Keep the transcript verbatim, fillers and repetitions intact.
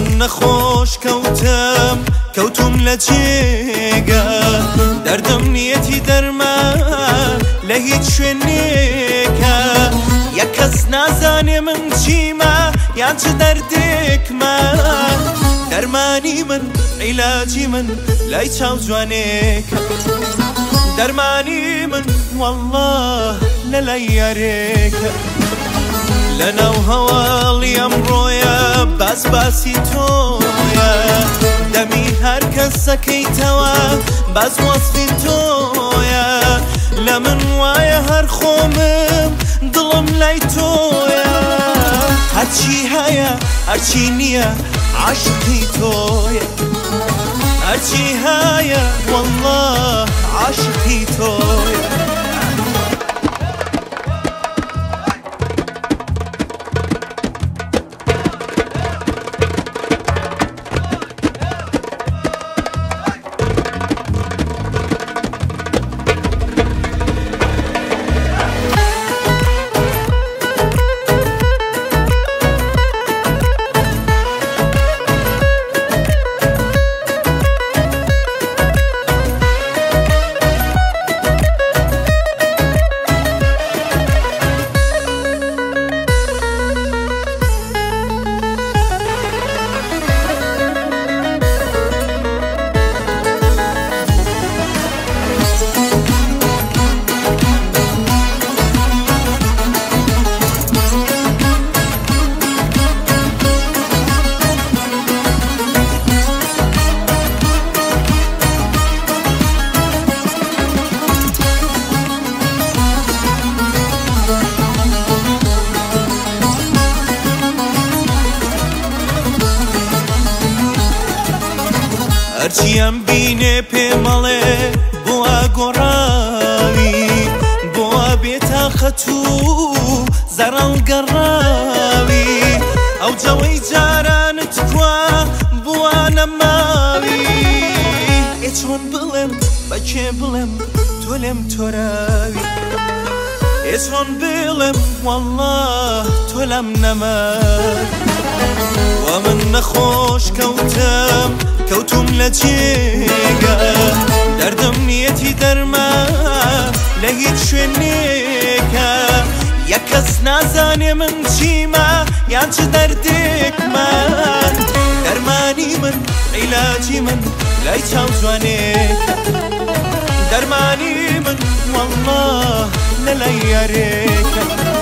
من نەخۆش کەوتم کەوتم لە جێگە دەردم نیەتی دەرمان لە هیچ شوێنێکە یەک کەس نازانێ من چیمە یان چ دەردێکمە دەرمانی من عیلاجی من لای چاو جوانێکە دەرمانی من والله لە لای یارێکە لەناو هەواڵی ئەمڕۆیە باس باسی تۆیە دەمی هەر کەسەکەیتەوە باس وەسفی تۆیە لە من وایە هەر خۆمم دڵم لای تۆیە هەرچی هەیە هەرچی نییە عاشقی تۆیە هەرچی هەیە والله عاشقی تۆیە هەرچیان بینێ پێمەڵێ بۆە گۆڕاوی بۆە بێتاقەت و زەڕەڵ گەڕاوی ئەو جەوەی جارانت کوە بووە نەماوی ئێ چۆن بڵێم بەکێ بڵێم تۆ لێم تۆراوی ئێ چۆن بڵێم والله تۆ لەم نەماوی وە من نەخۆش کەوتم کەوتم لە جێگە دەردم نیەتی دەرمان لە هیچ شوێنێکە یەک کەس نازانێ من چیمە یان چ دەردێکمە دەرمانی من عیلاجی من لای چاو جوانێکە دەرمانی من والله لە لای یارێکە